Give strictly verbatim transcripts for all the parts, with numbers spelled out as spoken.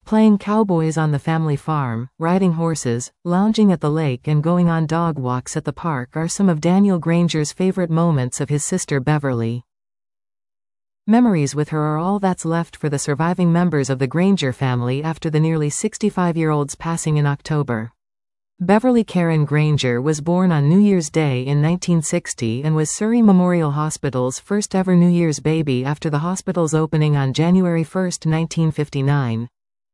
Playing cowboys on the family farm, riding horses, lounging at the lake and going on dog walks at the park are some of Daniel Granger's favorite moments of his sister Beverly. Memories with her are all that's left for the surviving members of the Granger family after the nearly sixty-five-year-old's passing in October. Beverly Karen Granger was born on New Year's Day in nineteen sixty and was Surrey Memorial Hospital's first ever New Year's baby after the hospital's opening on January first, nineteen fifty-nine.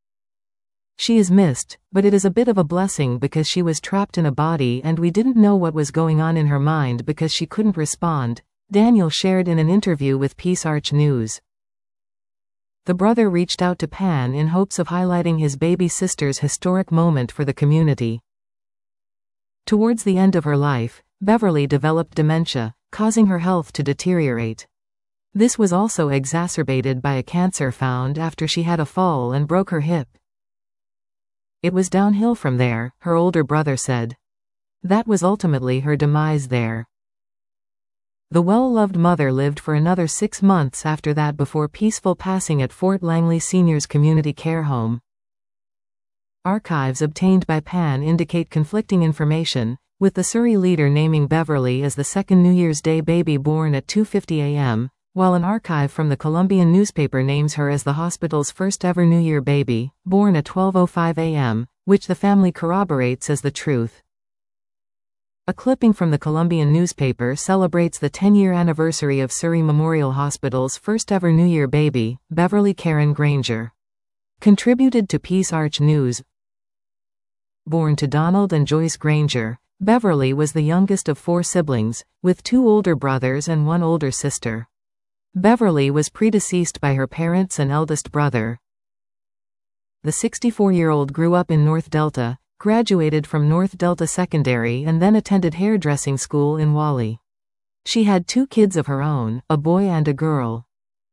She is missed, but it is a bit of a blessing because she was trapped in a body and we didn't know what was going on in her mind because she couldn't respond, Daniel shared in an interview with Peace Arch News. The brother reached out to Pan in hopes of highlighting his baby sister's historic moment for the community. Towards the end of her life, Beverly developed dementia, causing her health to deteriorate. This was also exacerbated by a cancer found after she had a fall and broke her hip. It was downhill from there, her older brother said. That was ultimately her demise there. The well-loved mother lived for another six months after that before peaceful passing at Fort Langley Seniors Community Care Home. Archives obtained by Pan indicate conflicting information, with the Surrey Leader naming Beverly as the second New Year's Day baby born at two fifty a m, while an archive from the Columbian newspaper names her as the hospital's first ever New Year baby, born at twelve oh five a m, which the family corroborates as the truth. A clipping from the Columbian newspaper celebrates the ten-year anniversary of Surrey Memorial Hospital's first ever New Year baby, Beverly Karen Granger. Contributed to Peace Arch News. Born to Donald and Joyce Granger, Beverly was the youngest of four siblings, with two older brothers and one older sister. Beverly was predeceased by her parents and eldest brother. The sixty-four-year-old grew up in North Delta, graduated from North Delta Secondary and then attended hairdressing school in Whalley. She had two kids of her own, a boy and a girl.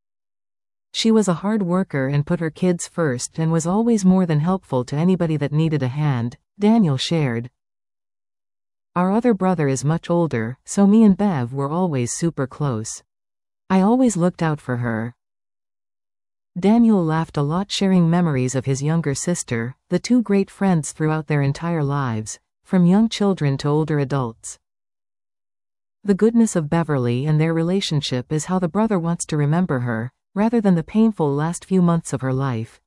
She was a hard worker and put her kids first and was always more than helpful to anybody that needed a hand, Daniel shared. Our other brother is much older, so me and Bev were always super close. I always looked out for her. Daniel laughed a lot sharing memories of his younger sister, the two great friends throughout their entire lives, from young children to older adults. The goodness of Beverly and their relationship is how the brother wants to remember her, rather than the painful last few months of her life.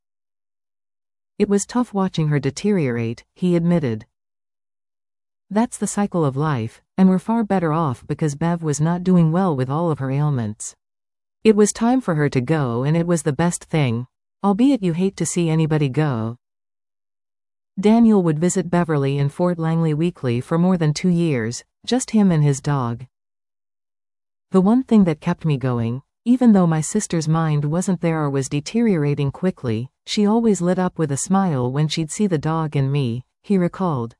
It was tough watching her deteriorate, he admitted. That's the cycle of life, and we're far better off because Bev was not doing well with all of her ailments. It was time for her to go and it was the best thing, albeit you hate to see anybody go. Daniel would visit Beverly in Fort Langley weekly for more than two years, just him and his dog. The one thing that kept me going, even though my sister's mind wasn't there or was deteriorating quickly, she always lit up with a smile when she'd see the dog and me, he recalled.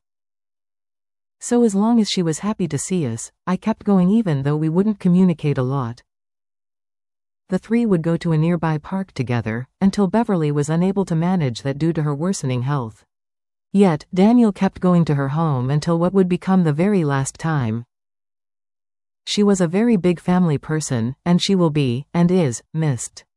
So as long as she was happy to see us, I kept going even though we wouldn't communicate a lot. The three would go to a nearby park together, until Beverly was unable to manage that due to her worsening health. Yet, Daniel kept going to her home until what would become the very last time. She was a very big family person, and she will be, and is, missed.